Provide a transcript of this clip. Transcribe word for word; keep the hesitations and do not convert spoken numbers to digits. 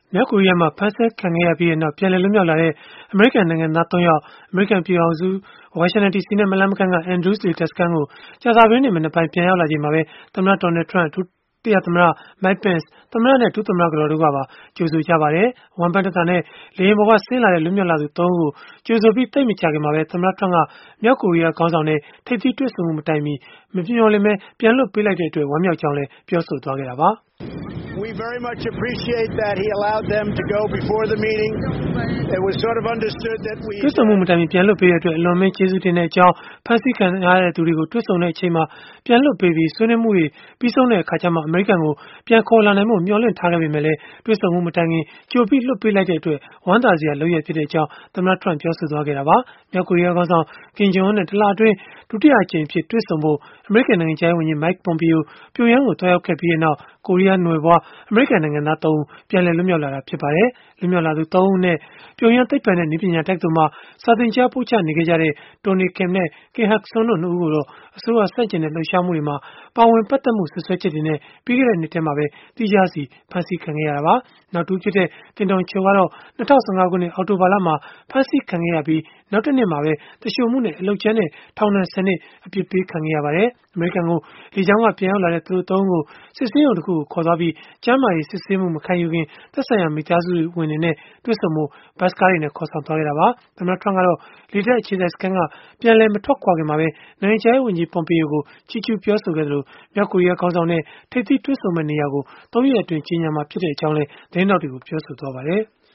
မြောက်ကိုရီးယားမှာဖမ်းဆီးခံခဲ့ရပြီးနောက်ပြန်လည်လွတ်မြောက်လာတဲ့အမေရိကန်နိုင်ငံသား သုံး ယောက်အမေရိကန်ပြည်ထောင်စုဝါရှင်တန်ဒီစီနဲ့မလှမ်းမကမ်းက Andrews လေတပ်စခန်းကိုကြာသပတေးနေ့မနက်ပိုင်းပြန်ရောက်လာချိန်မှာပဲသမ္မတ Donald Trump ဒုတိယသမ္မတ Mike Pence သမ္မတနဲ့ဒုသမ္မတကတော်တို့ကပါကြိုဆိုကြပါတယ်။ ဝမ်းပန်းတသန်နဲ့လေယာဉ်ပေါ်ကဆင်းလာတဲ့လွတ်မြောက်လာသူ သုံး ဦးကိုကြိုဆိုပြီးသိပ်မကြာခင်မှာပဲသမ္မတ Trump ကမြောက်ကိုရီးယားခေါင်းဆောင်နဲ့ထိပ်သီးတွေ့ဆုံမှုမတိုင်မီမမျှော်လင့်ပဲပြန်လွှတ်ပေးလိုက်တဲ့အတွက်ဝမ်းမြောက်ကြောင်းလည်းပြောဆိုသွားခဲ့တာပါ။ We very much appreciate that he allowed them to go before the meeting. It was sort of understood that we တွေ့ဆုံမှုမတိုင်မီပြန်လွှတ်ပေးတဲ့အတွက်အလွန်မင်းကျေးဇူးတင်တဲ့အကြောင်းဖန်ဆီးခံရတဲ့သူတွေကိုတွေ့ဆုံတဲ့အချိန်မှာပြန်လွှတ်ပေးပြီးဆွေးနွေးမှုတွေပြီးဆုံးတဲ့အခါကျမှအမေရိကန်ကိုပြန်ခေါ်လာနိုင်မှုမျှော်လင့်ထားခဲ့ပေမဲ့လည်းတွေ့ဆုံမှုမတိုင်ခင်ကြိုပြီးလွှတ်ပေးလိုက်တဲ့အတွက်ဝမ်းသာစရာလုပ်ရဖြစ်တဲ့အကြောင်းသမ္မတ Trump ပြောဆိုသွားခဲ့တာပါ။မြောက်ကိုရီးယားခေါင်းဆောင် Kim Jong Un နဲ့တလအတွင်းဒုတိယအကြိမ်အဖြစ်တွေ့ဆုံဖို့အမေရိကန်နိုင်ငံခြားရေးဝန်ကြီး Mike Pompeo ပြုံယမ်းကိုသွားရောက်ခဲ့ပြီးနောက်ကိုရီးယားနွယ်ဖွားအမေရိကန်နိုင်ငံသား သုံး ဦးပြန်လည်လွတ်မြောက်လာတာဖြစ်ပါတယ်။လွတ်မြောက်လာသူ သုံး ဦးအနက်ပြုံယမ်းသိပ္ပံနဲ့နည်းပညာတက္ကသိုလ်မှာစာသင်ကြားပို့ချနေခဲ့ကြတဲ့ Tony Kim နဲ့ Kim Hak Song တို့ နှစ် ဦးကိုတော့အစိုးရဆန့်ကျင်တဲ့လှုပ်ရှားမှုတွေမှာပါဝင်ပတ်သက်မှုစွပ်စွဲချက်တွေနဲ့ပြီးခဲ့တဲ့နှစ်ထဲမှာပဲသီးခြားစီဖမ်းဆီးခံခဲ့ရတာပါ။နောက်တဦးဖြစ်တဲ့ Kim Dong Chul ကတော့၂၀၁၅ ခုနှစ်အောက်တိုဘာလမှာဖမ်းဆီးခံခဲ့ရပြီးနောက်တနှစ်မှာပဲသူလျှိုမှုနဲ့အလုပ်ကြမ်းနဲ့ထောင်ဒဏ် ဆယ် နှစ်အပြစ်ပေးခံခဲ့ရပါတယ်။အမေရိကန်ကိုလေကြောင်းကပြန်ရောက်လာတဲ့သူတို့ သုံး ဦးကိုစစ်ဆေးရုံတခုကိုခေါ်သွားပြီးကျန်းမာရေးစစ်ဆေးမှုမခံယူခင်သက်ဆိုင်ရာမိသားစုဝင်တွေနဲ့တွေ့ဆုံဖို့ဘတ်စ်ကားတွေနဲ့ခေါ်ဆောင်သွားခဲ့တာပါ။သမ္မတ Trump ကတော့လေတပ်အခြေစိုက်စခန်းကပြန်လည်မထွက်ခွာခင်မှာပဲနိုင်ငံခြားရေးဝန်ကြီး Pompeo ကိုချီးကျူးပြောဆိုခဲ့သလိုမြောက်ကိုရီးယားခေါင်းဆောင်နဲ့ထိပ်သီးတွေ့ဆုံမယ့်နေရာကိုသုံးရက်အတွင်းကြေညာမှာဖြစ်ကြောင်းလည်းသတင်းထောက်တွေကိုပြောဆိုသွားပါတယ်။